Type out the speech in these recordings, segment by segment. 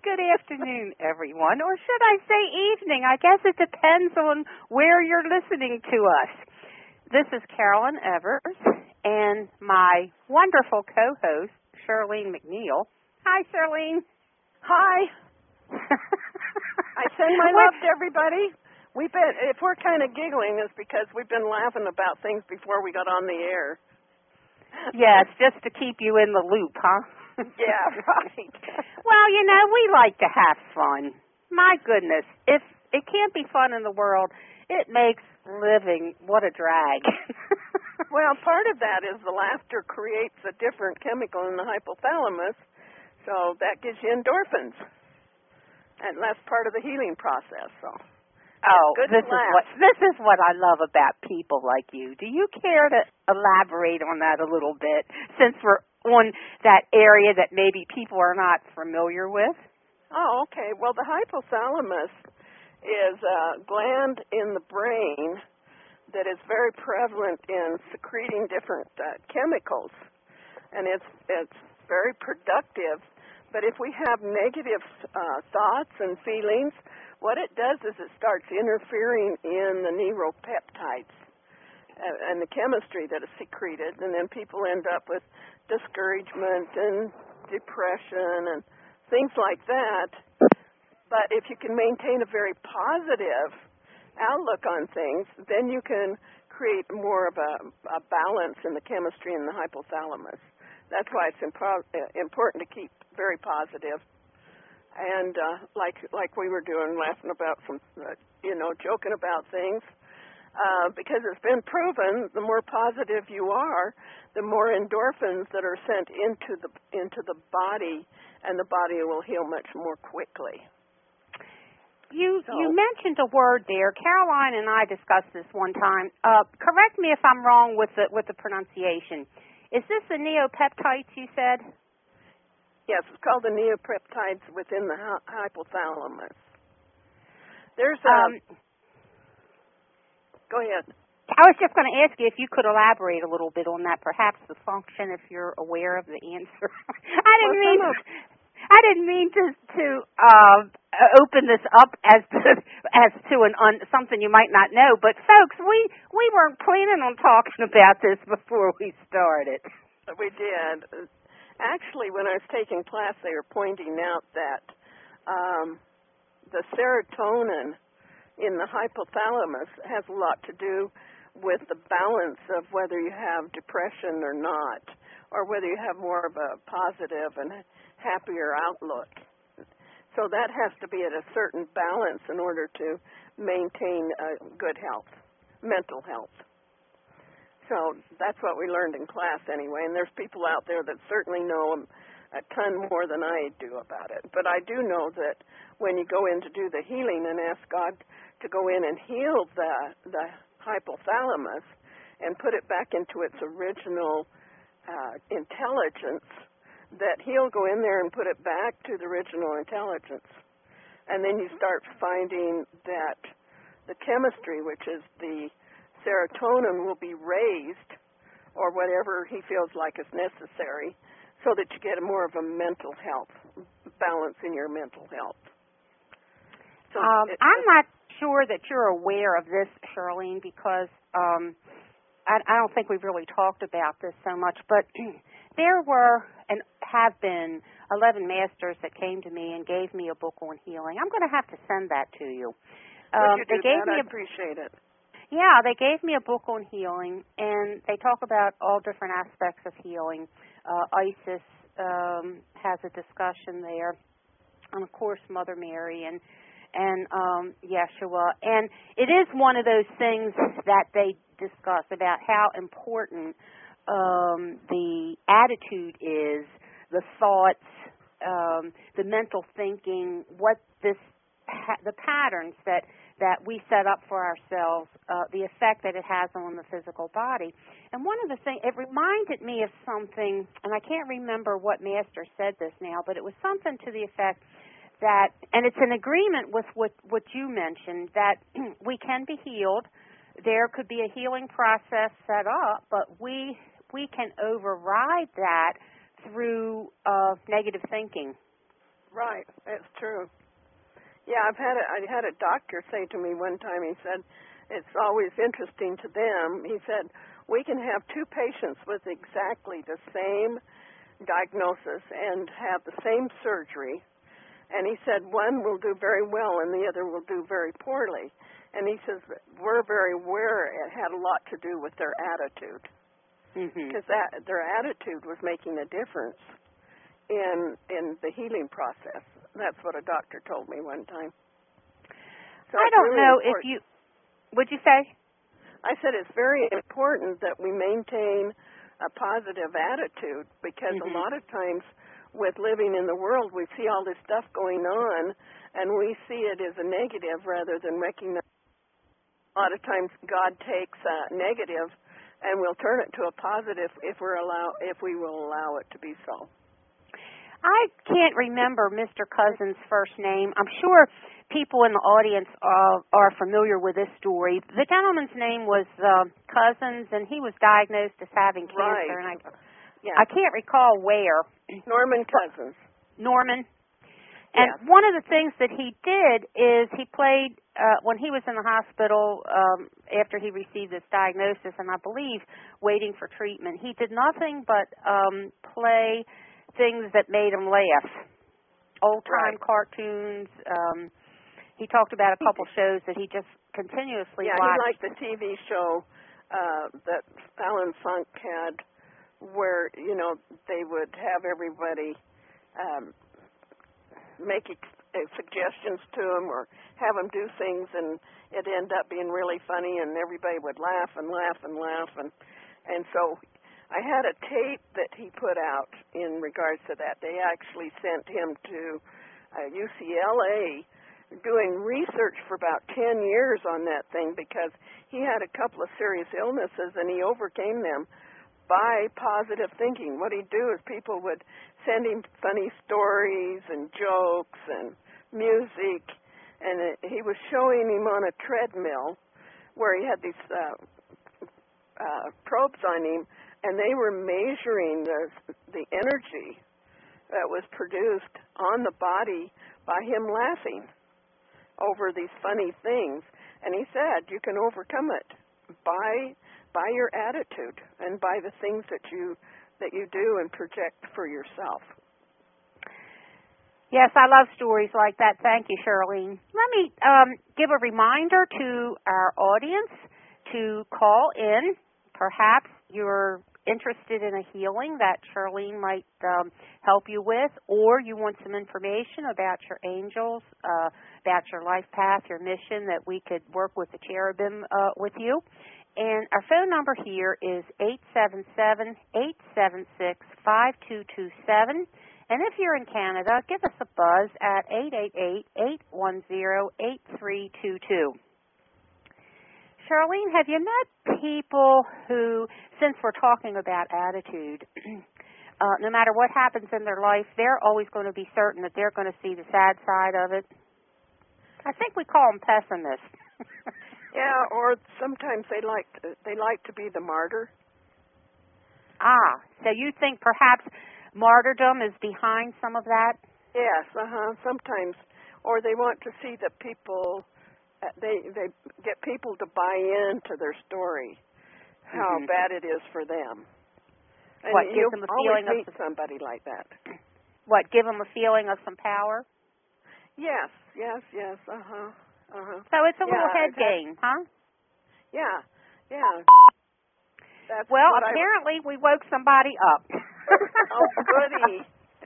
good afternoon, everyone, or should I say evening? I guess it depends on where you're listening to us. This is Carolyn Evers and my wonderful co-host, Charlene McNeil. Hi, Charlene. Hi. I send my love to everybody. If we're kind of giggling, it's because we've been laughing about things before we got on the air. Yes, just to keep you in the loop, huh? Yeah, right. Well, we like to have fun. My goodness, if it can't be fun in the world, it makes living, what a drag. Well, part of that is the laughter creates a different chemical in the hypothalamus, so that gives you endorphins. And that's part of the healing process, so. This is what I love about people like you. Do you care to elaborate on that a little bit, since we're on that area that maybe people are not familiar with? Oh, okay. Well, the hypothalamus is a gland in the brain that is very prevalent in secreting different chemicals, and it's very productive. But if we have negative thoughts and feelings, what it does is it starts interfering in the neuropeptides and the chemistry that is secreted, and then people end up with discouragement and depression and things like that. But if you can maintain a very positive outlook on things, then you can create more of a balance in the chemistry in the hypothalamus. That's why it's important to keep very positive. And like we were doing, laughing about some, joking about things, because it's been proven the more positive you are, the more endorphins that are sent into the body, and the body will heal much more quickly. You mentioned a word there. Caroline and I discussed this one time. Correct me if I'm wrong with the pronunciation. Is this the neopeptides you said? Yes, it's called the neopeptides within the hypothalamus. There's go ahead. I was just going to ask you if you could elaborate a little bit on that, perhaps the function, if you're aware of the answer. I didn't mean to open this up as to something you might not know, but folks, we weren't planning on talking about this before we started. We did. Actually, when I was taking class, they were pointing out that the serotonin in the hypothalamus has a lot to do with the balance of whether you have depression or not, or whether you have more of a positive and happier outlook. So that has to be at a certain balance in order to maintain good health, mental health. So that's what we learned in class anyway, and there's people out there that certainly know a ton more than I do about it. But I do know that when you go in to do the healing and ask God to go in and heal the hypothalamus and put it back into its original intelligence, that He'll go in there and put it back to the original intelligence. And then you start finding that the chemistry, which is the serotonin, will be raised, or whatever he feels like is necessary, so that you get more of a mental health balance in your mental health. So I'm not sure that you're aware of this, Charlene, because I don't think we've really talked about this so much, but there were and have been 11 masters that came to me and gave me a book on healing. I'm going to have to send that to you. Would you do that? I appreciate it. Yeah, they gave me a book on healing, and they talk about all different aspects of healing. Isis has a discussion there, and of course Mother Mary and Yeshua. And it is one of those things that they discuss about how important the attitude is, the thoughts, the mental thinking, the patterns that we set up for ourselves, the effect that it has on the physical body. And one of the things, it reminded me of something, and I can't remember what master said this now, but it was something to the effect that, and it's in agreement with what you mentioned, that we can be healed. There could be a healing process set up, but we can override that through negative thinking. Right. It's true. Yeah, I had a doctor say to me one time, he said, it's always interesting to them. He said, we can have two patients with exactly the same diagnosis and have the same surgery. And he said one will do very well and the other will do very poorly. And he says, we're very aware it had a lot to do with their attitude. Because their attitude was making a difference in the healing process. That's what a doctor told me one time. So I don't really know important. if you, would you say? I said it's very important that we maintain a positive attitude because a lot of times with living in the world, we see all this stuff going on and we see it as a negative rather than recognizing. A lot of times God takes a negative and we'll turn it to a positive if we will allow it to be so. I can't remember Mr. Cousins' first name. I'm sure people in the audience are familiar with this story. The gentleman's name was Cousins, and he was diagnosed as having cancer. Right. And I can't recall where. Norman Cousins. Norman. And one of the things that he did is he played, when he was in the hospital after he received this diagnosis, and I believe waiting for treatment, he did nothing but play things that made him laugh. Old-time cartoons. He talked about a couple shows that he just continuously watched. Yeah, he liked the TV show that Alan Funk had where, they would have everybody make suggestions to him or have him do things, and it ended up being really funny, and everybody would laugh and laugh and laugh. And so I had a tape that he put out in regards to that. They actually sent him to UCLA doing research for about 10 years on that thing because he had a couple of serious illnesses and he overcame them by positive thinking. What he'd do is people would send him funny stories and jokes and music, and he was showing him on a treadmill where he had these probes on him, and they were measuring the energy that was produced on the body by him laughing over these funny things. And he said, you can overcome it by your attitude and by the things that you do and project for yourself. Yes, I love stories like that. Thank you, Charlene. Let me give a reminder to our audience to call in. Perhaps you're interested in a healing that Charlene might help you with, or you want some information about your angels, about your life path, your mission, that we could work with the cherubim with you. And our phone number here is 877-876-5227. And if you're in Canada, give us a buzz at 888-810-8322. Charlene, have you met people who, since we're talking about attitude, no matter what happens in their life, they're always going to be certain that they're going to see the sad side of it? I think we call them pessimists. Yeah, or sometimes they like to be the martyr. Ah, so you think perhaps martyrdom is behind some of that? Yes, sometimes, or they want to see that people. They get people to buy into their story, how bad it is for them. And what gives them a feeling of somebody like that? What, give them a feeling of some power? Yes. So it's a little head game, huh? Yeah. That's well, apparently we woke somebody up. Oh, goody.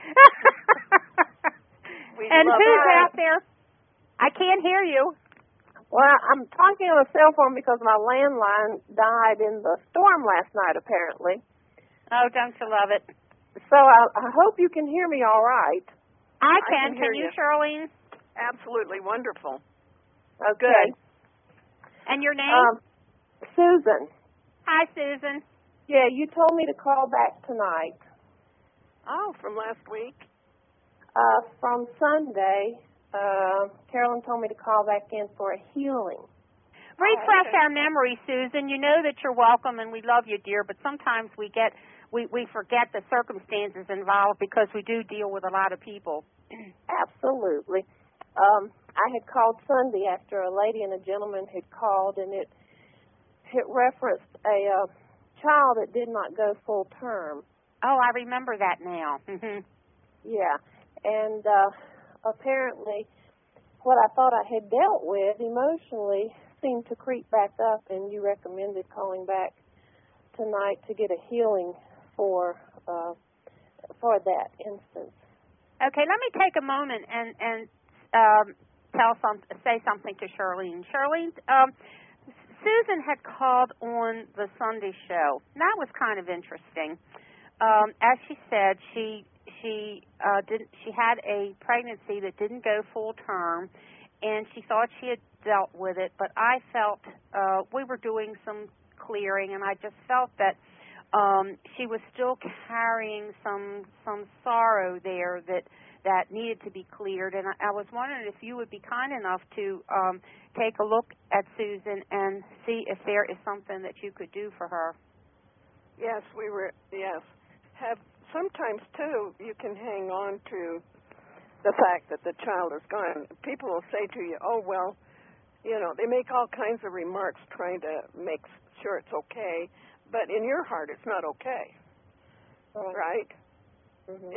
And who's out there? I can't hear you. Well, I'm talking on a cell phone because my landline died in the storm last night, apparently. Oh, don't you love it? So I hope you can hear me all right. I can. Can you, Charlene? Absolutely wonderful. Okay. Good. And your name? Susan. Hi, Susan. Yeah, you told me to call back tonight. Oh, from last week? From Sunday. Carolyn told me to call back in for a healing. Refresh our memory, Susan. You know that you're welcome, and we love you, dear, but sometimes we forget the circumstances involved because we do deal with a lot of people. Absolutely. I had called Sunday after a lady and a gentleman had called, and it referenced a child that did not go full term. Oh, I remember that now. Yeah, and apparently what I thought I had dealt with emotionally seemed to creep back up, and you recommended calling back tonight to get a healing for that instance. Okay, let me take a moment and say something to Charlene. Charlene, Susan had called on the Sunday show. And that was kind of interesting. As she said, she had a pregnancy that didn't go full term, and she thought she had dealt with it. But I felt we were doing some clearing, and I just felt that she was still carrying some sorrow there that needed to be cleared. And I was wondering if you would be kind enough to take a look at Susan and see if there is something that you could do for her. Yes, sometimes too you can hang on to the fact that the child is gone. People will say to you, "Oh well, they make all kinds of remarks trying to make sure it's okay, but in your heart it's not okay." Right? Mm-hmm.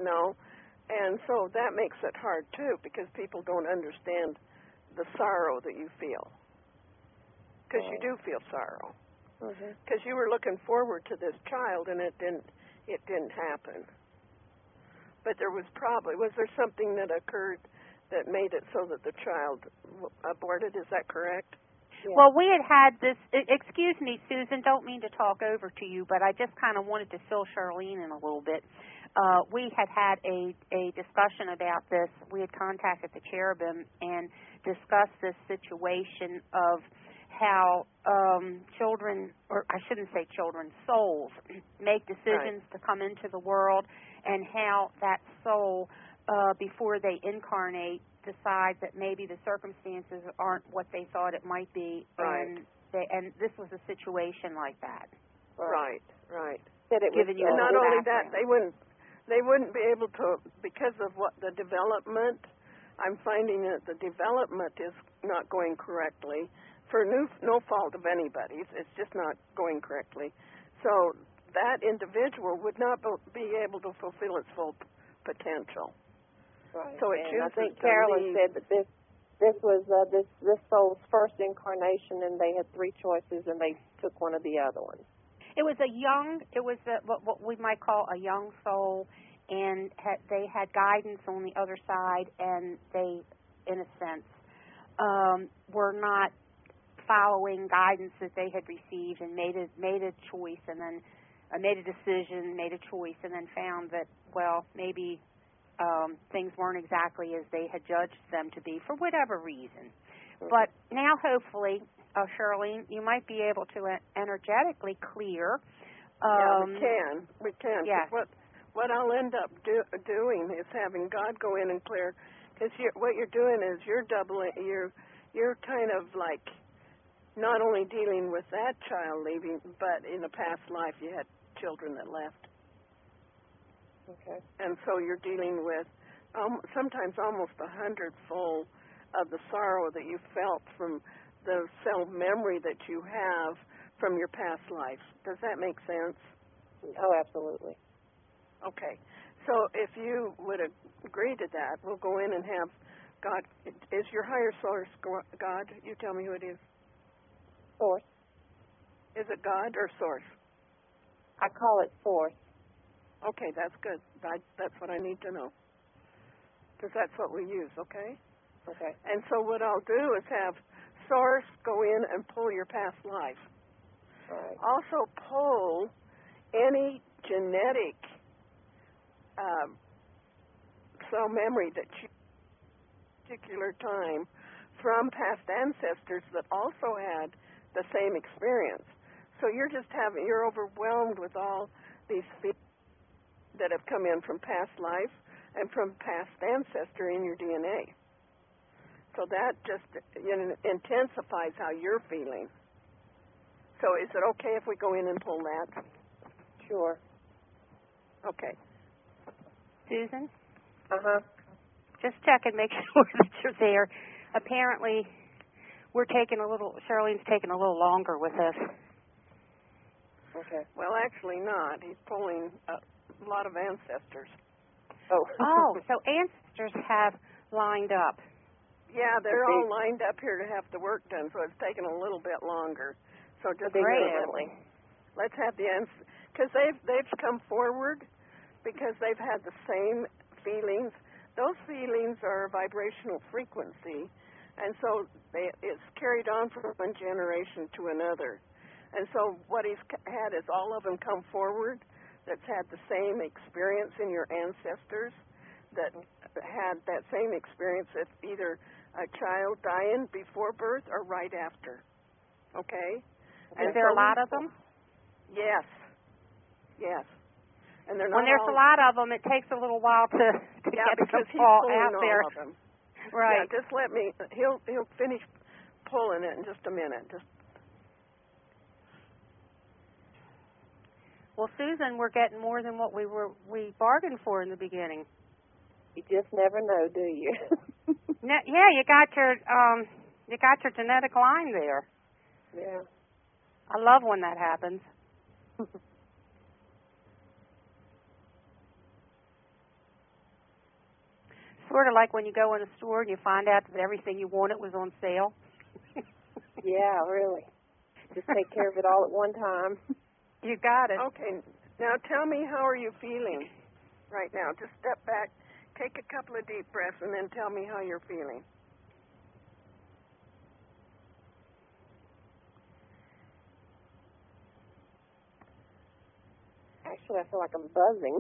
And so that makes it hard too, because people don't understand the sorrow that you feel. Because you do feel sorrow. Because you were looking forward to this child, and it didn't happen. But was there something that occurred that made it so that the child aborted? Is that correct? Yeah. Well, we had this, excuse me, Susan, don't mean to talk over to you, but I just kind of wanted to fill Charlene in a little bit. We had a discussion about this. We had contacted the Cherubim and discussed this situation of how children, or I shouldn't say children, souls, make decisions to come into the world, and how that soul, before they incarnate, decides that maybe the circumstances aren't what they thought it might be, and this was a situation like that. Right. That it Giving you and not only background. that, they wouldn't be able to, because of what the development. I'm finding that the development is not going correctly for no fault of anybody's. It's just not going correctly. So that individual would not be able to fulfill its full potential. Right. So it and I chooses think to Carolyn leave. said that this was this soul's first incarnation, and they had three choices, and they took one of the other ones. It was what we might call a young soul, and they had guidance on the other side, and they, in a sense, were not following guidance that they had received, and made a choice, and then made a decision, made a choice, and then found that, well, maybe things weren't exactly as they had judged them to be for whatever reason. But now, hopefully, Charlene, you might be able to energetically clear. We can. Yes. What I'll end up doing is having God go in and clear, because what you're doing is you're doubling. You're kind of like not only dealing with that child leaving, but in a past life you had children that left. Okay. And so you're dealing with sometimes almost 100-fold of the sorrow that you felt from the self-memory that you have from your past life. Does that make sense? Oh, absolutely. Okay. So if you would agree to that, we'll go in and have God. Is your higher source God? You tell me who it is. Source. Is it God or source? I call it source. Okay, that's good. That's what I need to know, because that's what we use, okay? Okay. And so what I'll do is have source go in and pull your past life. Right. Also pull any genetic cell memory that you particular time from past ancestors that also had the same experience. So you're overwhelmed with all these feelings that have come in from past life and from past ancestor in your DNA. So that just intensifies how you're feeling. So is it okay if we go in and pull that? Sure. Okay. Susan? Uh-huh. Just check and make sure that you're there. Apparently, Charlene's taking a little longer with this. Okay. Well, actually not. He's pulling a lot of ancestors. Oh, so ancestors have lined up. Yeah, they're all lined up here to have the work done, so it's taken a little bit longer. So just let's have the because they've come forward because they've had the same feelings. Those feelings are vibrational frequency, and so it's carried on from one generation to another. And so what he's had is all of them come forward that's had the same experience in your ancestors, that had that same experience of either a child dying before birth or right after. Okay? Is there a lot of them? Yes. Yes. And they're not when there's a lot of them, it takes a little while to get them all out there. All of them. Right. Yeah, just let me. He'll finish pulling it in just a minute. Well, Susan, we're getting more than what we bargained for in the beginning. You just never know, do you? Yeah, you got your genetic line there. Yeah. I love when that happens. Sort of like when you go in a store and you find out that everything you wanted was on sale. Yeah, really. Just take care of it all at one time. You got it. Okay. Now tell me, how are you feeling right now? Just step back, take a couple of deep breaths, and then tell me how you're feeling. Actually, I feel like I'm buzzing.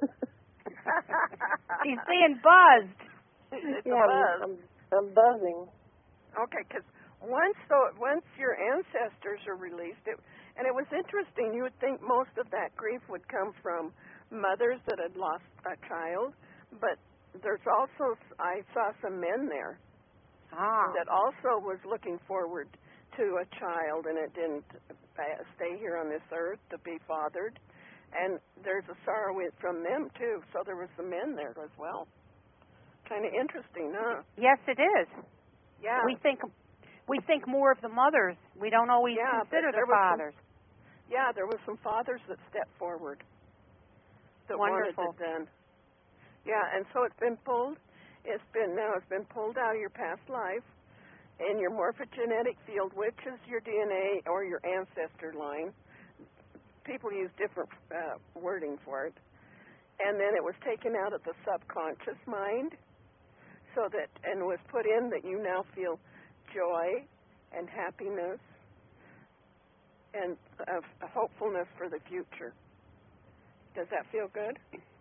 She's being buzzed. It's a buzz. I'm buzzing. Okay, because once your ancestors are released, and it was interesting, you would think most of that grief would come from mothers that had lost a child, but there's also, I saw some men there that also was looking forward to a child, and it didn't stay here on this earth to be fathered. And there's a sorrow from them, too. So there was some men there as well. Kind of interesting, huh? Yes, it is. Yeah. We think more of the mothers. We don't always consider the fathers. There was some fathers that stepped forward that Wonderful. wanted it done. Yeah, and so it's been pulled. It's been pulled out of your past life in your morphogenetic field, which is your DNA or your ancestor line. People use different wording for it. And then it was taken out of the subconscious mind, and was put in that you now feel joy and happiness and hopefulness for the future. Does that feel good?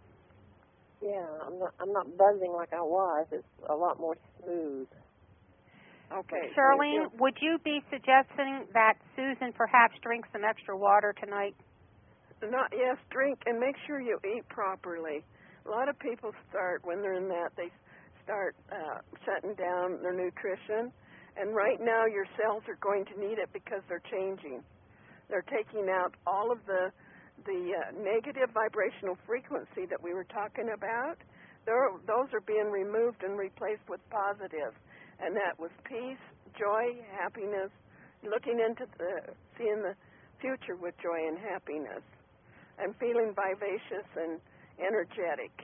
Yeah, I'm not buzzing like I was. It's a lot more smooth. Okay. Charlene, would you be suggesting that Susan perhaps drink some extra water tonight? Yes, drink and make sure you eat properly. A lot of people start, when they're in that, they start shutting down their nutrition. And right now your cells are going to need it because they're changing. They're taking out all of the negative vibrational frequency that we were talking about. Those are being removed and replaced with positive. And that was peace, joy, happiness, looking into seeing the future with joy and happiness, and feeling vivacious and energetic.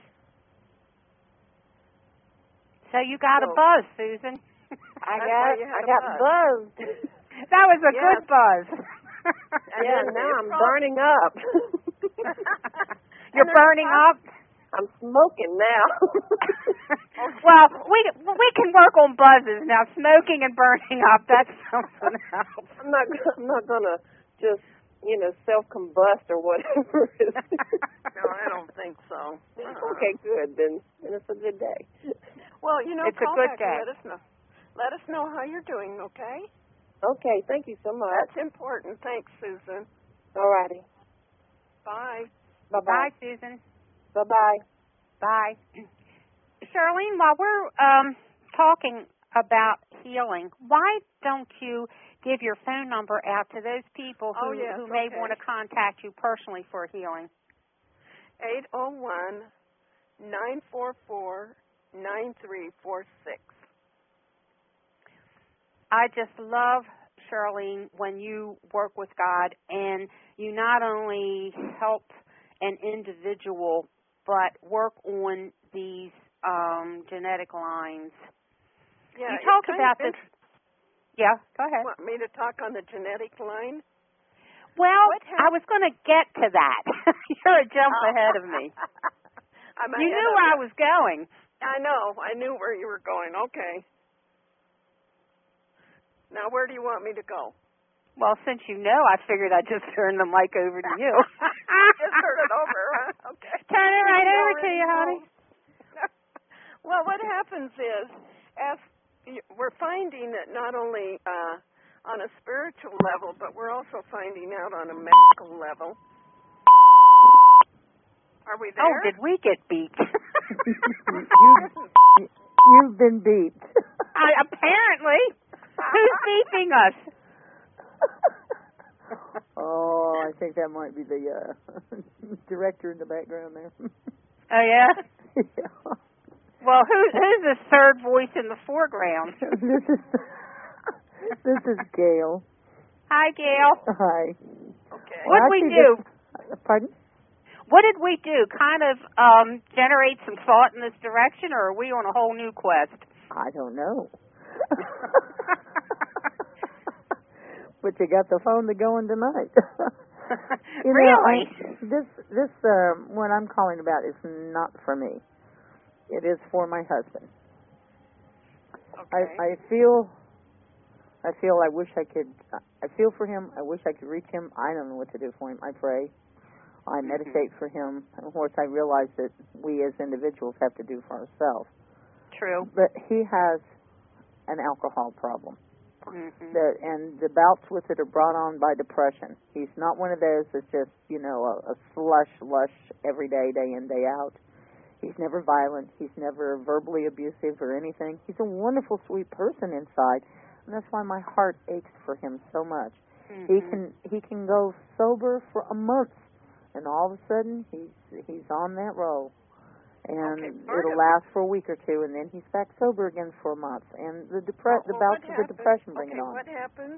So you got a buzz, Susan. I got buzzed. That was a good buzz. Yeah, now I'm burning up. You're burning up? I'm smoking now. Well, we can work on buzzes now. Smoking and burning up, that's something else. I'm not gonna just self-combust or whatever it is. No, I don't think so. Okay, good. Then it's a good day. Well, it's call a good back day. And let us know. Let us know how you're doing, okay? Okay, thank you so much. That's important. Thanks, Susan. All righty. Bye. Bye-bye. Bye, Susan. Bye-bye. Bye. Charlene, while we're talking about healing, why don't you give your phone number out to those people who may want to contact you personally for healing? 801-944-8255. 9346. I just love, Charlene, when you work with God and you not only help an individual but work on these genetic lines. Yeah, you talked about this. Yeah, go ahead. Want me to talk on the genetic line? Well, I was going to get to that. You're a jump ahead of me. You knew where I was going. I know. I knew where you were going. Okay. Now, where do you want me to go? Well, since you know, I figured I'd just turn the mic over to you. Just turn it over, huh? Okay. Turn it right over to you, honey. Well, what happens is, as we're finding that not only on a spiritual level, but we're also finding out on a medical level. Are we there? Oh, did we get beat? You've been beat. Apparently. Who's beeping us? Oh, I think that might be the director in the background there. Oh, yeah? Yeah. Well, who's the third voice in the foreground? This is Gail. Hi, Gail. Hi. Okay. What did we do? Pardon? What did we do? Kind of generate some thought in this direction, or are we on a whole new quest? I don't know. But you got the phone to going tonight. Really? This what I'm calling about is not for me. It is for my husband. Okay. I feel I wish I could. I feel for him. I wish I could reach him. I don't know what to do for him. I pray. I meditate for him. Of course, I realize that we as individuals have to do for ourselves. True. But he has an alcohol problem. Mm-hmm. And the bouts with it are brought on by depression. He's not one of those that's just, a lush every day, day in, day out. He's never violent. He's never verbally abusive or anything. He's a wonderful, sweet person inside, and that's why my heart aches for him so much. Mm-hmm. He can go sober for a month, and all of a sudden he's on that roll. And it'll last for a week or two, and then he's back sober again for a month. And the bouts of the depression bring it on. What happens?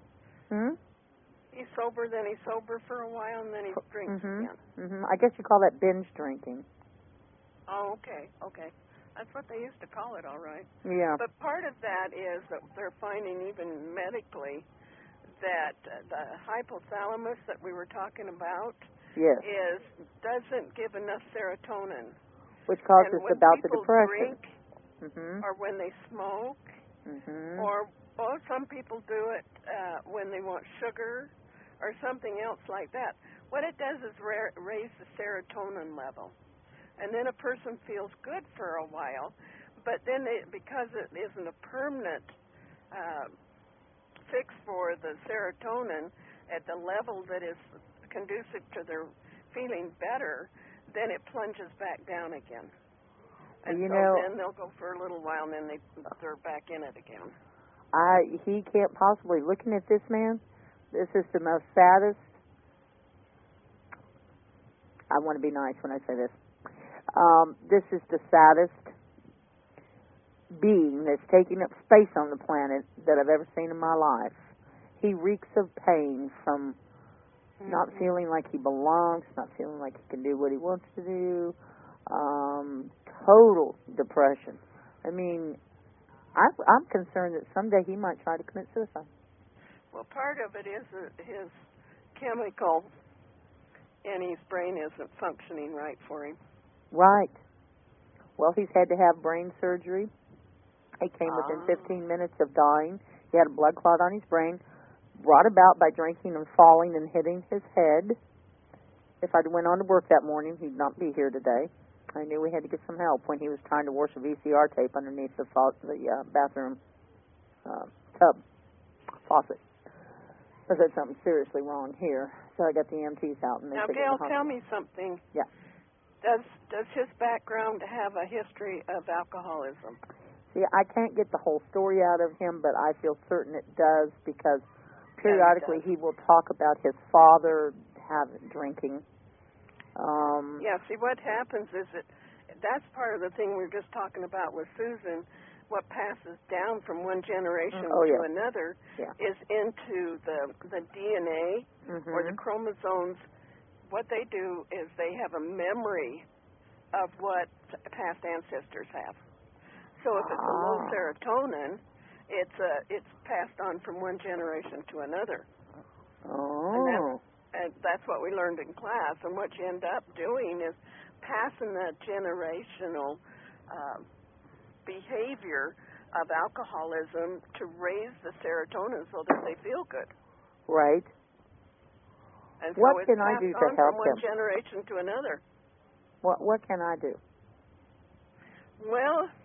He's sober, then he's sober for a while, and then he drinks again. I guess you call that binge drinking. Oh, okay. That's what they used to call it, all right. Yeah. But part of that is that they're finding, even medically, that the hypothalamus that we were talking about doesn't give enough serotonin. Which causes the bout of depression. Drink, or when they smoke, or some people do it when they want sugar or something else like that. What it does is raise the serotonin level. And then a person feels good for a while, but then because it isn't a permanent fix for the serotonin at the level that is conducive to their feeling better, then it plunges back down again. And then they'll go for a little while, and then they're back in it again. He can't possibly, looking at this man, this is the most saddest, I want to be nice when I say this, this is the saddest being that's taking up space on the planet that I've ever seen in my life. He reeks of pain from not feeling like he belongs, not feeling like he can do what he wants to do, total depression. I mean, I'm concerned that someday he might try to commit suicide. Well, part of it is his chemical in his brain isn't functioning right for him. Right. Well, he's had to have brain surgery. He came within 15 minutes of dying. He had a blood clot on his brain, brought about by drinking and falling and hitting his head. If I'd went on to work that morning, he'd not be here today. I knew we had to get some help when he was trying to wash a VCR tape underneath the bathroom tub faucet. I said something seriously wrong here, so I got the EMTs out. And now, Gail, tell me something. Yeah. Does his background have a history of alcoholism? See, I can't get the whole story out of him, but I feel certain it does because periodically he will talk about his father drinking. See, what happens is that's part of the thing we were just talking about with Susan. What passes down from one generation to another is into the DNA or the chromosomes. What they do is they have a memory of what past ancestors have. So if it's a low serotonin, it's passed on from one generation to another. Oh. And that's what we learned in class. And what you end up doing is passing that generational behavior of alcoholism to raise the serotonin so that they feel good. Right. And what so it's can I passed do to on help from one them? generation to another. What can I do? Well,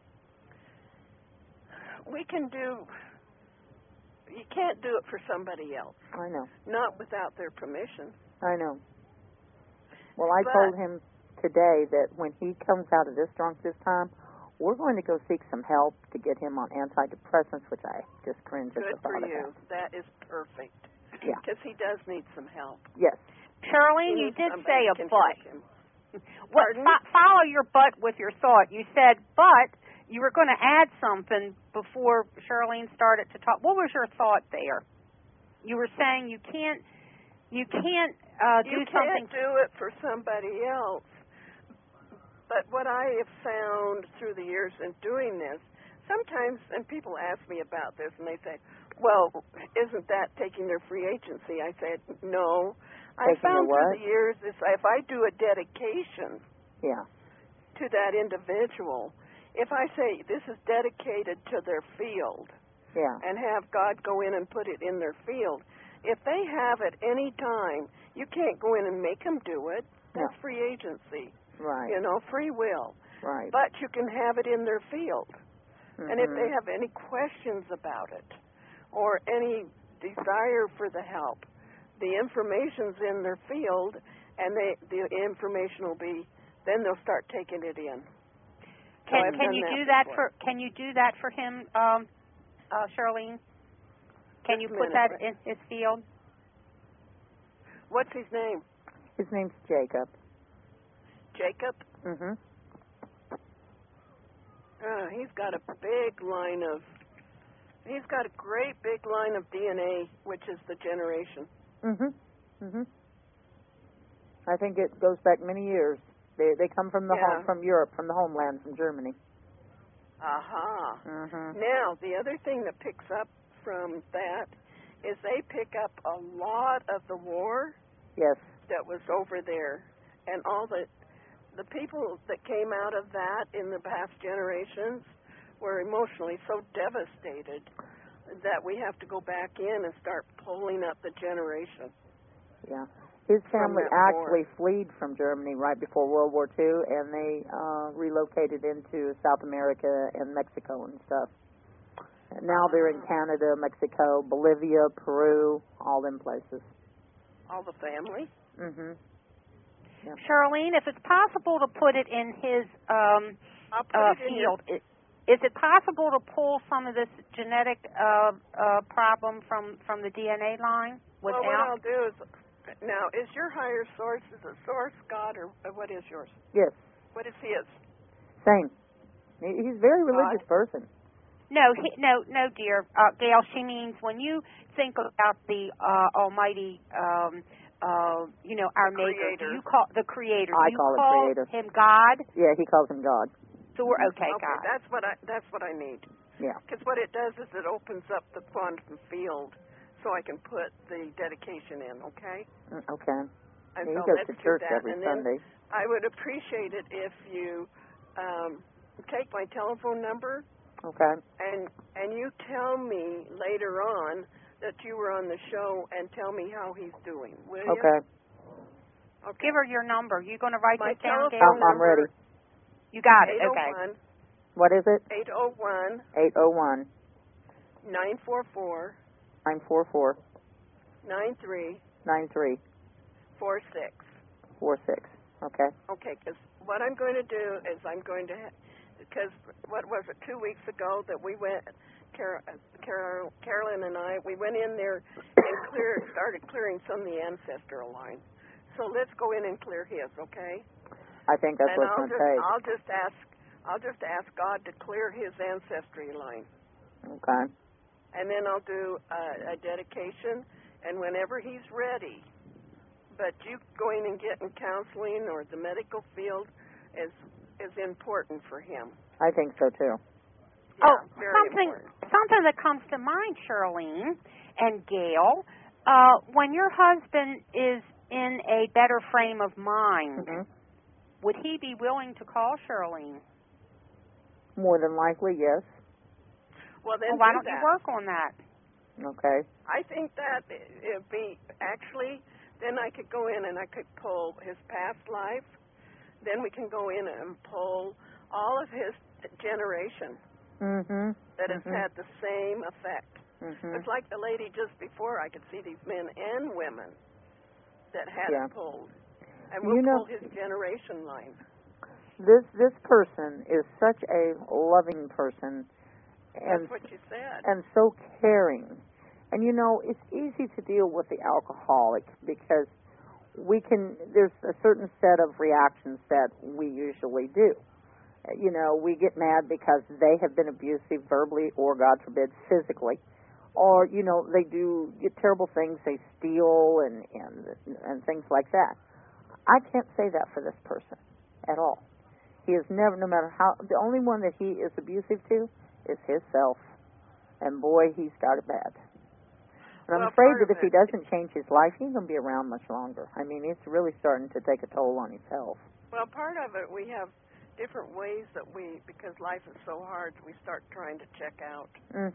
we can do. You can't do it for somebody else. I know. Not without their permission. I know. Well, I told him today that when he comes out of this drunk this time, we're going to go seek some help to get him on antidepressants, which I just cringe at the thought of that. Good for you. That is perfect. Yeah. Because he does need some help. Yes. Charlene, you did say a but. Pardon? Follow your but with your thought. You said, but you were going to add something before Charlene started to talk. What was your thought there? You were saying you can't do something. You can't do it for somebody else. But what I have found through the years in doing this, sometimes, and people ask me about this, and they say, well, isn't that taking their free agency? I said, no. I found through the years, if I do a dedication to that individual, if I say this is dedicated to their field and have God go in and put it in their field, if they have at any time, you can't go in and make them do it. That's free agency. Right. You know, free will. Right. But you can have it in their field. And if they have any questions about it or any desire for the help, the information's in their field, and the information will be, then they'll start taking it in. Can you do that for? Can you do that for him, Charlene? Can you put that in his field? What's his name? His name's Jacob. Jacob? Mhm. He's got a great big line of DNA, which is the generation. I think it goes back many years. They come from the from Europe, from the homeland, from Germany. Now, the other thing that picks up from that is they pick up a lot of the war that was over there, and all the people that came out of that in the past generations were emotionally so devastated that we have to go back in and start pulling up the generation. Yeah. His family actually fled from Germany right before World War II, and they relocated into South America and Mexico and stuff. And now they're in Canada, Mexico, Bolivia, Peru, all them places. All the family? Mhm. Yeah. Charlene, if it's possible to put it in his field, is it possible to pull some of this genetic problem from the DNA line? Well, what I'll do is, now, is your higher source, is it source, God, or what is yours? Yes. What is his? Same. He's a very religious person. No, dear. Gail, she means when you think about the Almighty, our Maker, do you call the Creator? I call him Creator. Him God? Yeah, he calls him God. So we're okay, God. That's what I need. Yeah. Because what it does is it opens up the quantum field, so I can put the dedication in. Okay. Okay. And he so goes let's to do church that. every And Sunday. then I would appreciate it if you take my telephone number. Okay. And you tell me later on that you were on the show and tell me how he's doing. Will you? Okay. Give her your number. You going to write my this down, Gail? I'm ready. You got it. Okay. What is it? 801. 801. 944. 944. 93. 93. 46. 46. Okay. Okay, because what I'm going to do is I'm going to, because what was it, 2 weeks ago that we went, Carolyn and I, we went in there and started clearing some of the ancestral line. So let's go in and clear his, okay? I think that's and what it's going to take. I'll just ask God to clear his ancestry line. Okay. And then I'll do a dedication, and whenever he's ready. But you going and getting counseling or the medical field is important for him. I think so too. Yeah, very important. Something that comes to mind, Charlene and Gail, when your husband is in a better frame of mind, would he be willing to call Charlene? More than likely, yes. Well, then why don't you work on that? Okay. I think that it'd be actually, then I could go in and I could pull his past life. Then we can go in and pull all of his generation that has had the same effect. It's like the lady just before. I could see these men and women that had it pulled. And we'll pull his generation line. This person is such a loving person. That's what you said. And so caring. And, it's easy to deal with the alcoholic because there's a certain set of reactions that we usually do. We get mad because they have been abusive verbally or, God forbid, physically. Or, they do terrible things. They steal and things like that. I can't say that for this person at all. He is never, no matter how, the only one that he is abusive to is himself. And boy, he's got it bad. And I'm afraid that if he doesn't change his life, he ain't going to be around much longer. I mean, it's really starting to take a toll on his health. Well, part of it, we have different ways that because life is so hard, we start trying to check out.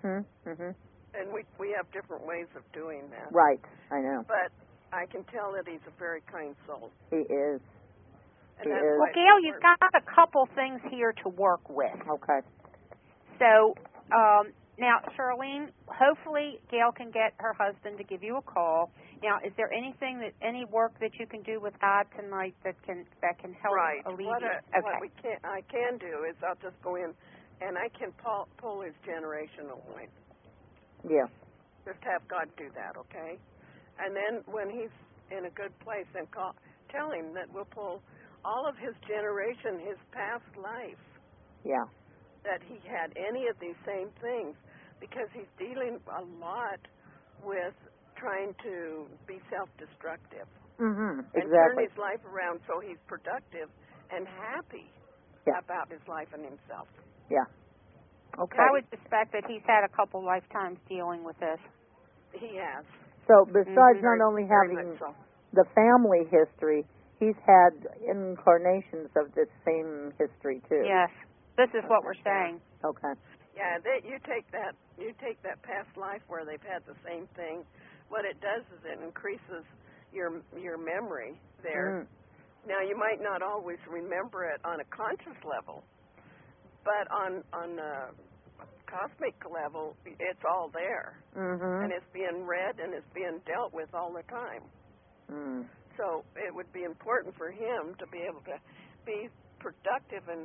And we have different ways of doing that. Right, I know. But I can tell that he's a very kind soul. He is. He is. Well, Gail, you've got a couple things here to work with. Okay. So, now, Charlene, hopefully Gail can get her husband to give you a call. Now, is there any work that you can do with God tonight that can help alleviate? What I can do is I'll just go in and I can pull his generational line. Yeah. Just have God do that, okay? And then when he's in a good place, then tell him that we'll pull all of his generation, his past life. Yeah. That he had any of these same things, because he's dealing a lot with trying to be self-destructive. Exactly. And turn his life around so he's productive and happy about his life and himself. Yeah. Okay. I would suspect that he's had a couple lifetimes dealing with this. He has. So besides not only having the family history, he's had incarnations of this same history too. Yes. This is what we're saying. Okay. Yeah, you take that past life where they've had the same thing. What it does is it increases your memory there. Now you might not always remember it on a conscious level, but on a cosmic level, it's all there, and it's being read and it's being dealt with all the time. So it would be important for him to be able to be productive and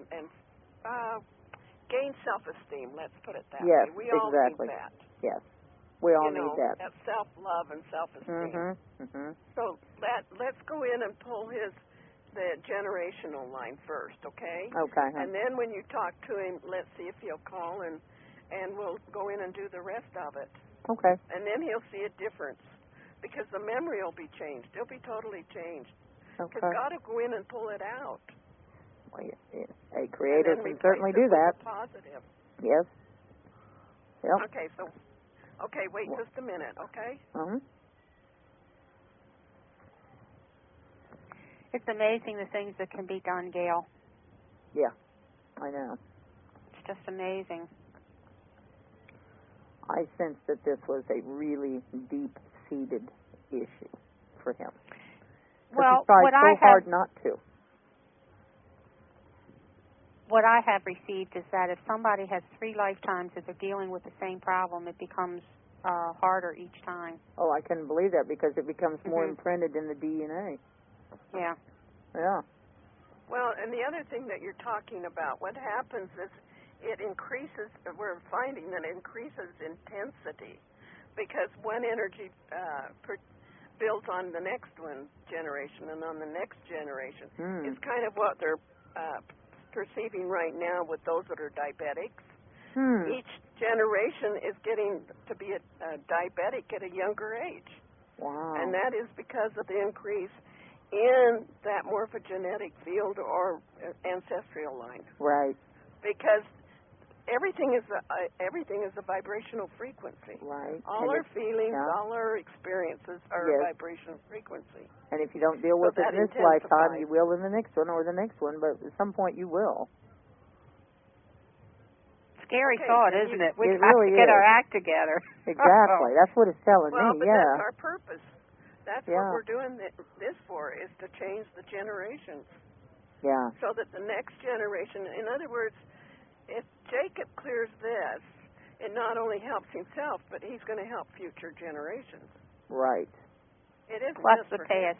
gain self-esteem, let's put it that way. We all need that. Yes, we all need that. That self-love and self-esteem. So let's go in and pull the generational line first, okay? Okay. And then when you talk to him, let's see if he'll call, and we'll go in and do the rest of it. Okay. And then he'll see a difference, because the memory will be changed. It'll be totally changed. Okay. Because God will go in and pull it out. Well, a creator can certainly do that. Positive. Yes. Yep. Okay, wait just a minute, okay? It's amazing the things that can be done, Gail. Yeah, I know. It's just amazing. I sense that this was a really deep-seated issue for him. Well, he tried hard not to. What I have received is that if somebody has 3 lifetimes that they're dealing with the same problem, it becomes harder each time. Oh, I can believe that, because it becomes more imprinted in the DNA. Yeah. Yeah. Well, and the other thing that you're talking about, what happens is it increases, we're finding that it increases intensity, because one energy builds on the next generation and on the next generation. Mm. It's kind of what they're perceiving right now with those that are diabetics. Each generation is getting to be a diabetic at a younger age. Wow. And that is because of the increase in that morphogenetic field or ancestral line. Right. Because everything is a vibrational frequency. Right. All our feelings, yeah. all our experiences are Yes. a vibrational frequency. And if you don't deal with it in this lifetime, you will in the next one or the next one, but at some point you will. Scary thought, isn't it? We it have really to get is. our act together. Exactly. That's what it's telling Well, me, but yeah. that's our purpose. That's Yeah. what we're doing this for, is to change the generations. Yeah. So that the next generation, in other words, if Jacob clears this, it not only helps himself, but he's going to help future generations. Right. It isn't Plus just the for past.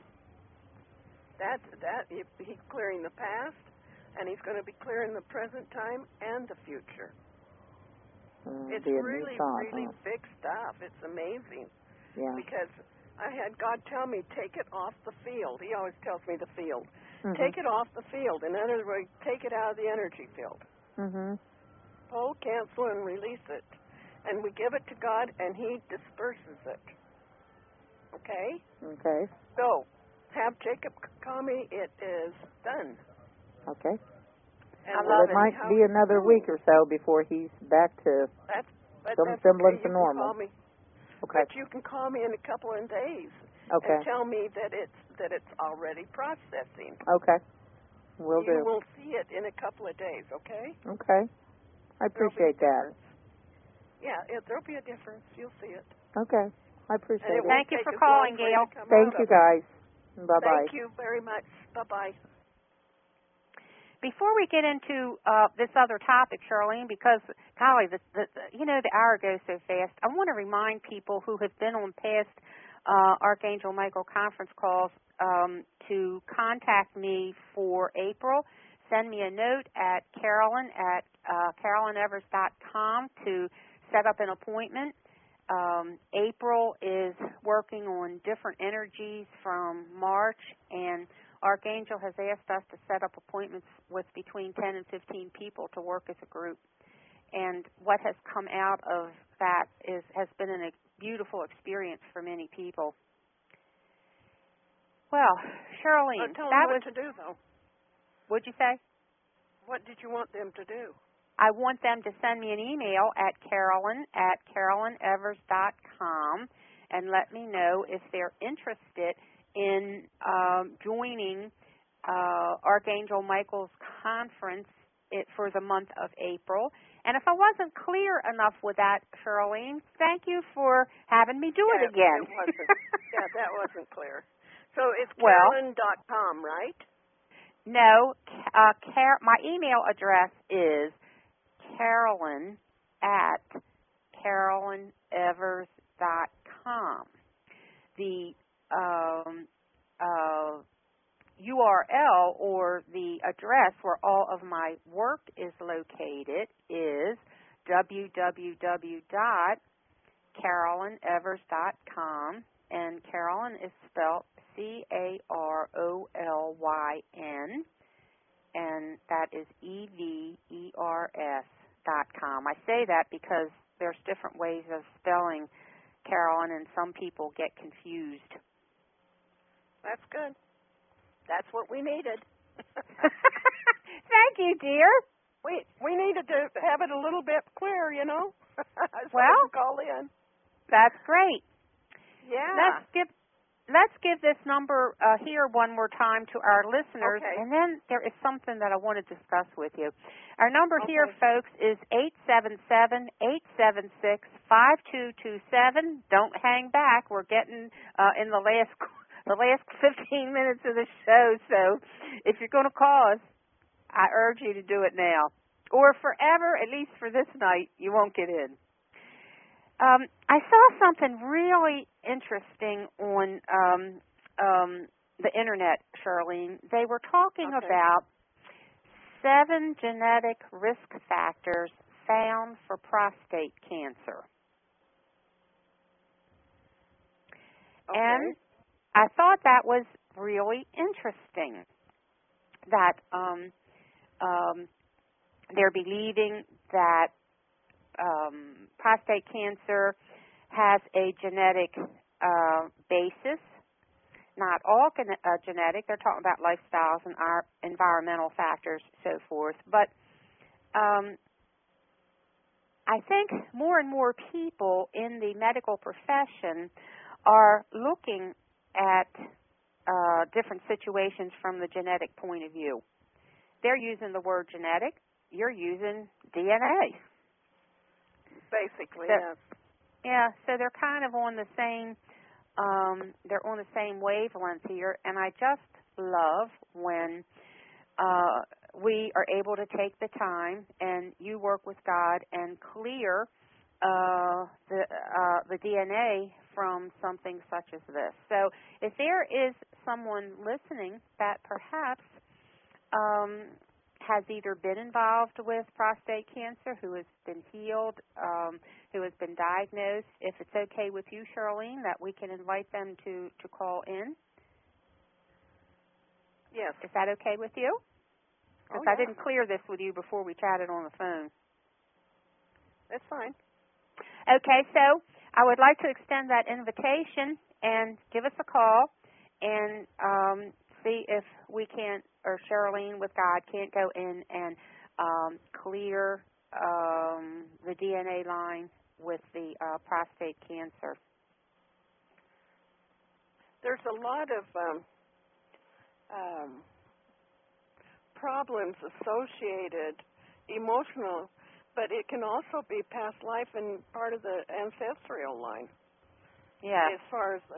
he's clearing the past, and he's going to be clearing the present time and the future. It's really, really big stuff. It's amazing. Yeah. Because I had God tell me, take it off the field. He always tells me the field. Mm-hmm. Take it off the field. In other words, take it out of the energy field. Mhm. Pull, cancel, and release it. And we give it to God, and He disperses it. Okay? Okay. So, have Jacob call me. It is done. Okay. And Well, it might be another week or so before he's back to some semblance of normal. Call me. Okay. But you can call me in a couple of days Okay. and tell me that it's already processing. Okay. Will do. You will see it in a couple of days, okay? Okay. I appreciate that. Yeah, there'll be a difference. You'll see it. Okay. I appreciate it. Thank you for calling, Gail. Thank you, guys. Bye-bye. Thank you very much. Bye-bye. Before we get into this other topic, Charlene, because, golly, the hour goes so fast, I want to remind people who have been on past Archangel Michael conference calls to contact me for April. Send me a note at carolynevers.com to set up an appointment. April is working on different energies from March, and Archangel has asked us to set up appointments with between 10 and 15 people to work as a group. And what has come out of that has been a beautiful experience for many people. Well, Charlene, tell that them was... what to do, though. What'd you say? What did you want them to do? I want them to send me an email at carolyn@carolynevers.com and let me know if they're interested in joining Archangel Michael's conference for the month of April. And if I wasn't clear enough with that, Charlene, thank you for having me do it again. That wasn't clear. So it's carolyn.com, right? No, my email address is carolyn@carolynevers.com. The URL or the address where all of my work is located is www.carolynevers.com, and Carolyn is spelled CAROLYN, and that is EVERS.com. I say that because there's different ways of spelling Carolyn, and some people get confused. That's good. That's what we needed. Thank you, dear. We needed to have it a little bit clear, so well, call in. That's great. Yeah. Let's give this number here one more time to our listeners, okay. And then there is something that I want to discuss with you. Our number here, folks, is 877-876-5227. Don't hang back. We're getting in the last 15 minutes of the show, so if you're going to call us, I urge you to do it now. Or forever, at least for this night, you won't get in. I saw something really interesting on the Internet, Charlene. They were talking about 7 genetic risk factors found for prostate cancer. Okay. And I thought that was really interesting that they're believing that prostate cancer has a genetic basis. Not all genetic. They're talking about lifestyles and our environmental factors, so forth. But I think more and more people in the medical profession are looking at different situations from the genetic point of view. They're using the word genetic. You're using DNA. Basically, so, yes. Yeah, so they're kind of on the same they're on the same wavelength here, and I just love when we are able to take the time and you work with God and clear the DNA from something such as this. So if there is someone listening that perhaps has either been involved with prostate cancer, who has been healed, who has been diagnosed, if it's okay with you, Charlene, that we can invite them to call in. Yes. Is that okay with you? Because I didn't clear this with you before we chatted on the phone. That's fine. Okay, so I would like to extend that invitation and give us a call and see if we can't, or Charlene with God can't go in and clear the DNA line with the prostate cancer. There's a lot of problems associated, emotional, but it can also be past life and part of the ancestral line. Yeah. As far as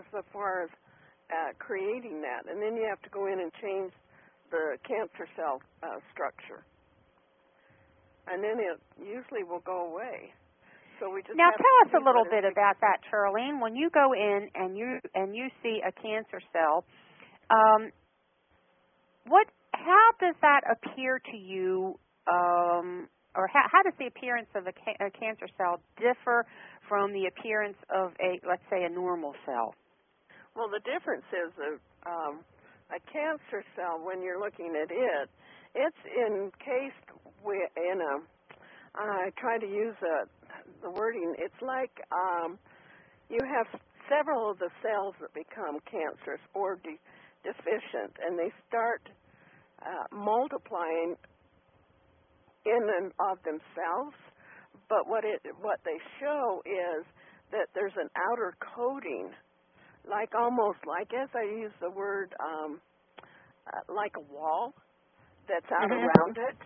creating that, and then you have to go in and change the cancer cell structure, and then it usually will go away. So we just now have tell to us a little bit about that, Charlene. When you go in and you see a cancer cell, how does that appear to you, or how does the appearance of a cancer cell differ from the appearance of let's say, a normal cell? Well, the difference is a cancer cell, when you're looking at it, it's encased in a, I try to use the wording, it's like you have several of the cells that become cancerous or deficient, and they start multiplying in and of themselves, but what they show is that there's an outer coating, almost like, as I use the word, like a wall that's out around it.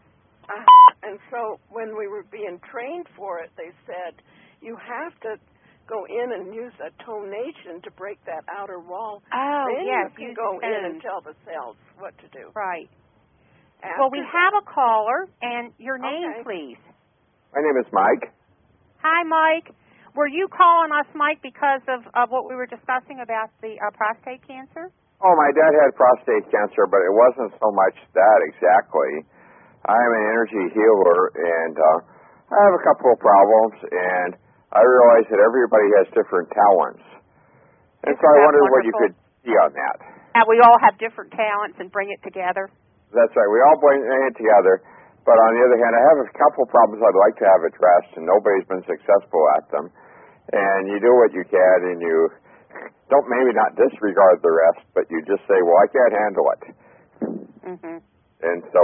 And so when we were being trained for it, they said you have to go in and use a tonation to break that outer wall. Oh, then yes. you can go in and tell the cells what to do. Right. Well, we have a caller, and your name, please. My name is Mike. Hi, Mike. Were you calling us, Mike, because of what we were discussing about the prostate cancer? Oh, my dad had prostate cancer, but it wasn't so much that exactly. I'm an energy healer, and I have a couple of problems, and I realize that everybody has different talents. And so I wondered what you could see on that. And we all have different talents and bring it together. That's right. We all bring it together. But on the other hand, I have a couple of problems I'd like to have addressed, and nobody's been successful at them. And you do what you can, and you don't maybe not disregard the rest, but you just say, well, I can't handle it. Mm-hmm. And so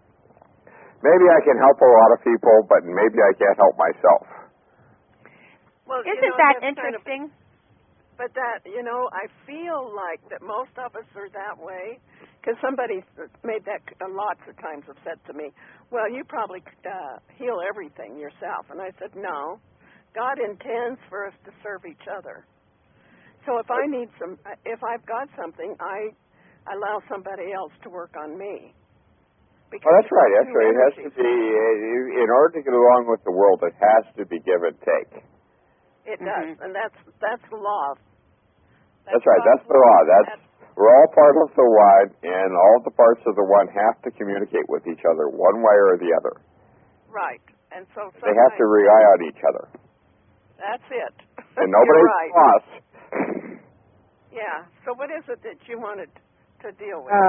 maybe I can help a lot of people, but maybe I can't help myself. Well, Isn't that interesting? But that, I feel like that most of us are that way, because somebody made that lots of times have said to me, well, you probably heal everything yourself. And I said, no, God intends for us to serve each other. So if I've got something, I allow somebody else to work on me. Well, that's right. That's right. It has to be, in order to get along with the world, it has to be give and take. It does, and that's the law. That's right. That's the law. We're all part of the one, and all the parts of the one have to communicate with each other one way or the other. Right. And so they have to rely on each other. That's it. And nobody's boss. Yeah. So what is it that you wanted to deal with?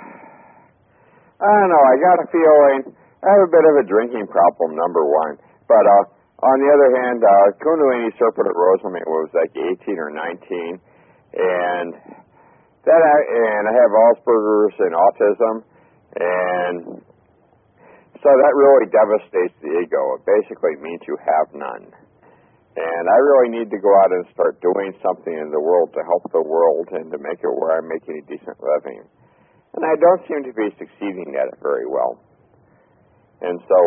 I don't know. I got a feeling I have a bit of a drinking problem, number one. But on the other hand, Kundalini Serpent at Rosamate was like 18 or 19, and I have Asperger's and autism, and so that really devastates the ego. It basically means you have none. And I really need to go out and start doing something in the world to help the world and to make it where I'm making a decent living. And I don't seem to be succeeding at it very well. And so...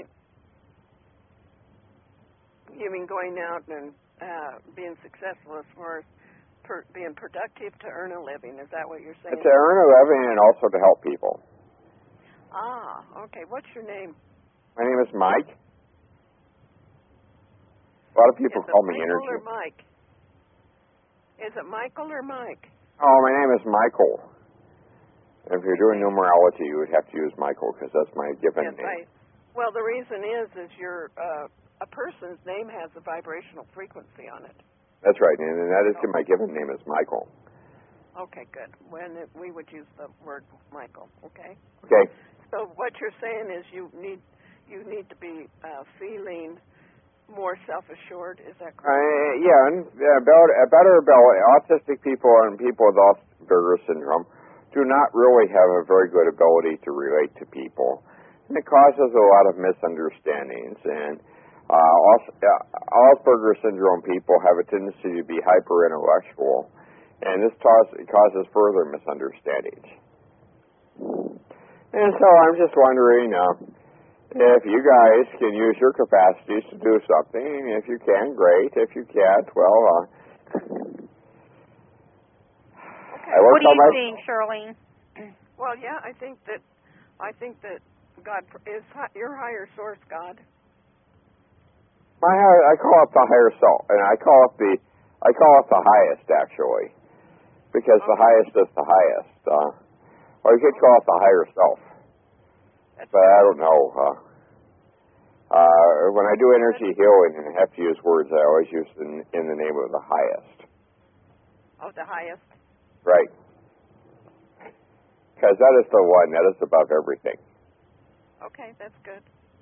you mean going out and being successful as far as being productive to earn a living? Is that what you're saying? To earn a living and also to help people. Ah, okay. What's your name? My name is Mike. A lot of people call me Michael Energy. Or Mike? Is it Michael or Mike? Oh, my name is Michael. If you're doing numerology, you would have to use Michael because that's my given name. Well, the reason is your a person's name has a vibrational frequency on it. That's right, and that is my given name is Michael. Okay, good. We would use the word Michael. Okay. Okay. So what you're saying is you need to be feeling more self-assured. Is that correct? Yeah, better ability. Autistic people and people with Asperger's syndrome do not really have a very good ability to relate to people, and it causes a lot of misunderstandings. And Asperger's syndrome people have a tendency to be hyper-intellectual, and this causes further misunderstandings. And so I'm just wondering if you guys can use your capacities to do something. If you can, great. If you can't, well... Okay. What do you think, Shirlene? Well, yeah, I think that God is your higher source, God. I call it the higher self, and I call it the highest, actually, because the highest is the highest. Or you could call it the higher self. But I don't know. When I do energy healing and I have to use words, I always use in the name of the highest. Oh, the highest? Right. Because that is the one that is above everything. Okay, that's good.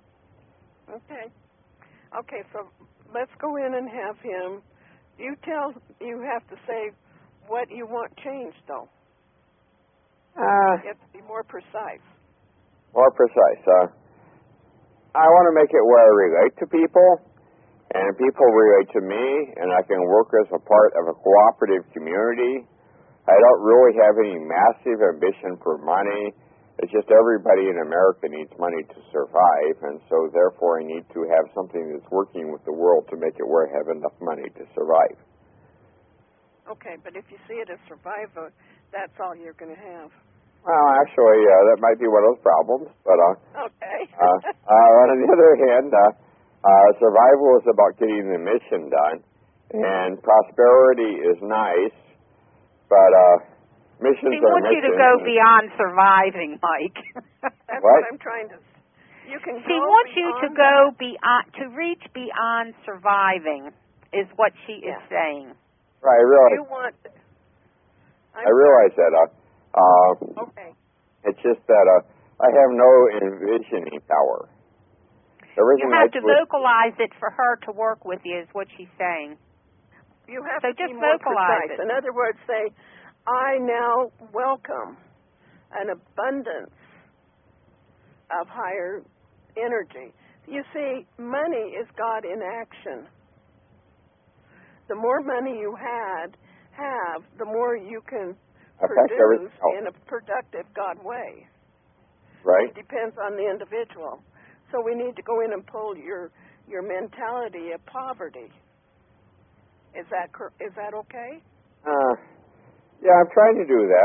Okay, so let's go in and have him. You have to say what you want changed, though. You have to be more precise. More precise. I want to make it where I relate to people, and people relate to me, and I can work as a part of a cooperative community. I don't really have any massive ambition for money. It's just everybody in America needs money to survive, and so therefore I need to have something that's working with the world to make it where I have enough money to survive. Okay, but if you see it as survival, that's all you're going to have. Well, actually, that might be one of those problems, but okay. on the other hand, survival is about getting the mission done, and prosperity is nice, but missions are missions. She wants you to go beyond surviving, Mike. That's what I'm trying to. You can. She wants you to go beyond, to reach beyond surviving, is what she is saying. Right, I realize. You want. I realize that. Okay. It's just that I have no envisioning power. Everything you have to vocalize it for her to work with you, is what she's saying. You have to just be more vocalize precise. it. In other words, say, I now welcome an abundance of higher energy. You see, money is God in action. The more money you have, the more you can produce in a productive God way. Right. It depends on the individual. So we need to go in and pull your mentality of poverty. Is that okay? Yeah, I'm trying to do that,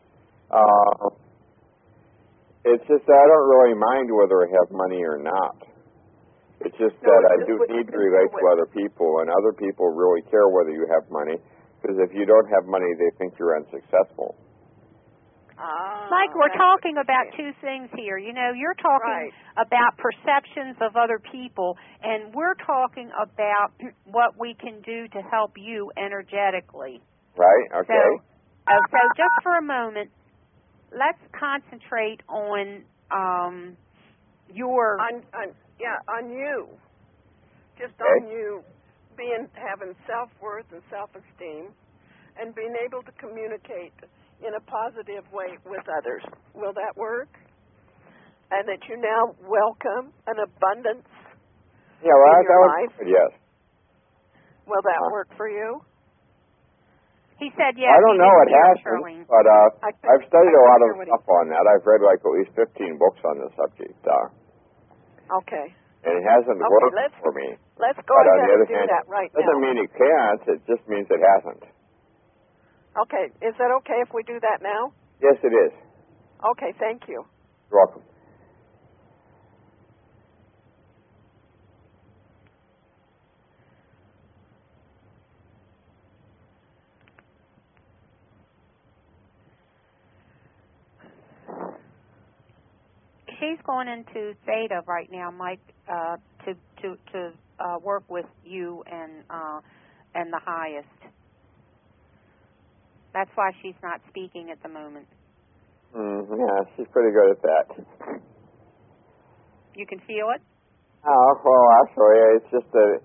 it's just that I don't really mind whether I have money or not. It's just that I do need to relate to other people, and other people really care whether you have money, because if you don't have money, they think you're unsuccessful. Mike, we're talking about two things here. You know, you're talking about perceptions of other people, and we're talking about what we can do to help you energetically. Right. Okay. So just for a moment, let's concentrate on your on you, just okay. on you having self-worth and self-esteem, and being able to communicate in a positive way with others. Will that work? And that you now welcome an abundance Yeah, well, in your life? Yes. Will that work for you? He said yes. I don't know. It hasn't, but I've studied a lot of stuff on that. I've read like at least 15 books on the subject. Okay. And it hasn't worked for me. Let's go but ahead on the and do hand, that right now. Doesn't mean it can't. It just means it hasn't. Okay. Is that okay if we do that now? Yes, it is. Okay. Thank you. You're welcome. She's going into theta right now, Mike, to work with you and the highest. That's why she's not speaking at the moment. Yeah, she's pretty good at that. You can feel it? Oh, well, actually, it's just that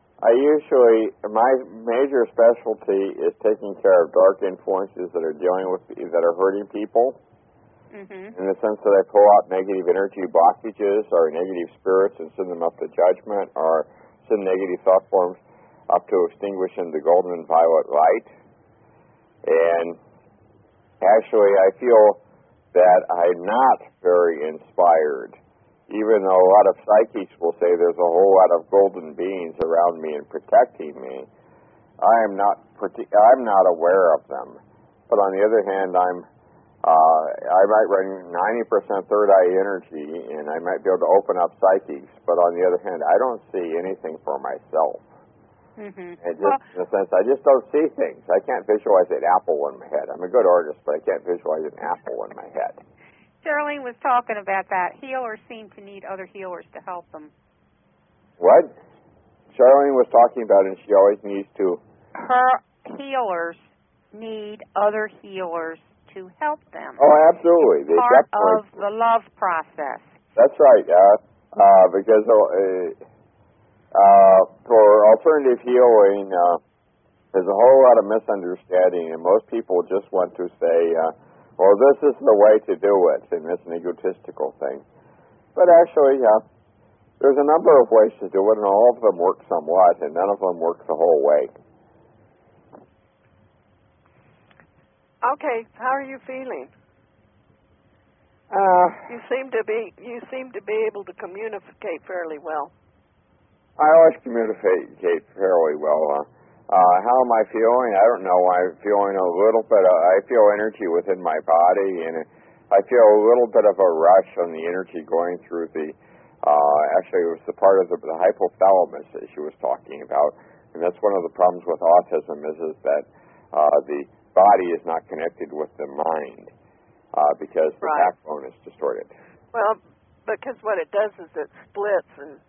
my major specialty is taking care of dark influences that are hurting people. Mm-hmm. In the sense that I pull out negative energy blockages or negative spirits and send them up to judgment, or send negative thought forms up to extinguish in the golden and violet light. And actually, I feel that I'm not very inspired, even though a lot of psychics will say there's a whole lot of golden beings around me and protecting me. I'm not aware of them. But on the other hand, I might run 90% third eye energy, and I might be able to open up psychics. But on the other hand, I don't see anything for myself. Mm-hmm. And just in a sense, I just don't see things. I can't visualize an apple in my head. I'm a good artist, but I can't visualize an apple in my head. Charlene was talking about that. Healers seem to need other healers to help them. What? Charlene was talking about, and she always needs to. Her healers need other healers to help them. Oh, absolutely. It's part of the love process. That's right. Because for alternative healing, there's a whole lot of misunderstanding, and most people just want to say, well, this is the way to do it, and it's an egotistical thing. But actually, there's a number of ways to do it, and all of them work somewhat, and none of them work the whole way. Okay, how are you feeling? You seem to be able to communicate fairly well. I always communicate fairly well. How am I feeling? I don't know. I'm feeling a little bit. I feel energy within my body, and I feel a little bit of a rush on the energy going through the. Actually, it was the part of the hypothalamus that she was talking about, and that's one of the problems with autism is that the body is not connected with the mind because the backbone is distorted. Well, because what it does is it splits and.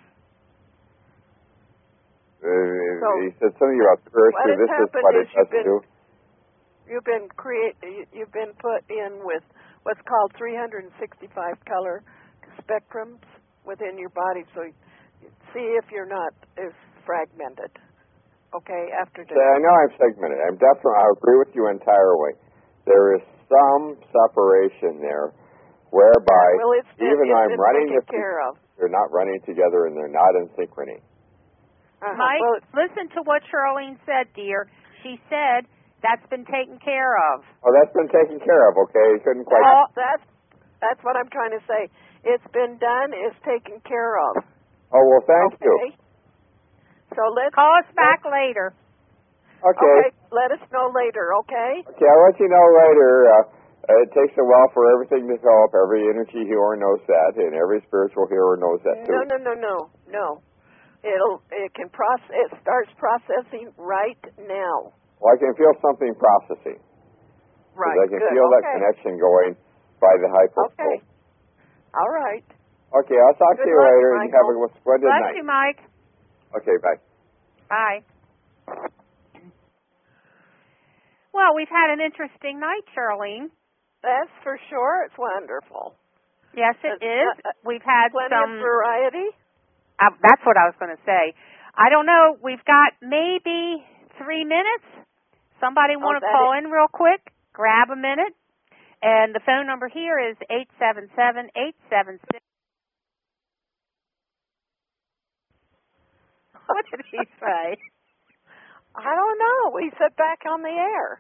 He said something about spiritual. This is what it does do. You've been put in with what's called 365 color spectrums within your body, so see if you're not as fragmented. Okay, after dinner. I know I'm segmented. I agree with you entirely. There is some separation there, whereby even though I'm running the they're not running together and they're not in synchrony. Mike, listen to what Charlene said, dear. She said that's been taken care of. Oh, that's been taken care of. Okay, you couldn't quite. That's what I'm trying to say. It's been done. It's taken care of. Oh well, thank you. So let's call us back later. Okay. Let us know later. Okay. Okay, I'll let you know later. It takes a while for everything to develop. Every energy healer knows that, and every spiritual healer knows that too. No. It starts processing right now. Well, I can feel something processing. Right. I can feel that connection going by the hyposcope. Okay. All right. Okay, I'll talk to you later. Michael. You have a splendid night. Bless you, Mike. Okay, bye. Bye. Well, we've had an interesting night, Charlene. That's for sure. It's wonderful. Yes, it is. We've had plenty some of variety. That's what I was going to say. I don't know. We've got maybe 3 minutes. Somebody want to call in real quick? Grab a minute. And the phone number here is 877-876. What did he say? I don't know. We said back on the air.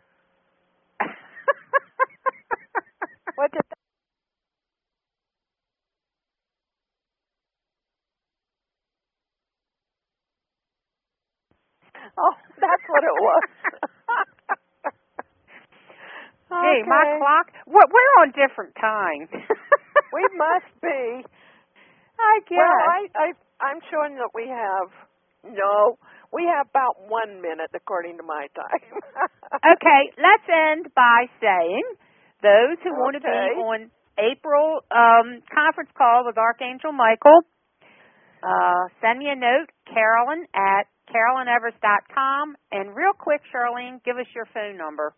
What did Oh, that's what it was. Gee, my Okay. clock. We're on different times. We must be. I guess. Well, I'm showing that we have about 1 minute according to my time. Okay, let's end by saying those who want to be on April conference call with Archangel Michael, send me a note, Carolyn at CarolynEvers.com. And real quick, Charlene, give us your phone number.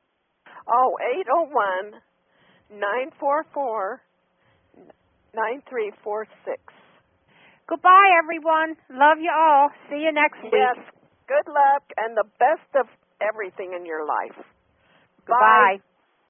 801-944-9346. Goodbye, everyone. Love you all. See you next week. Yes. Good luck and the best of everything in your life. Goodbye. Bye.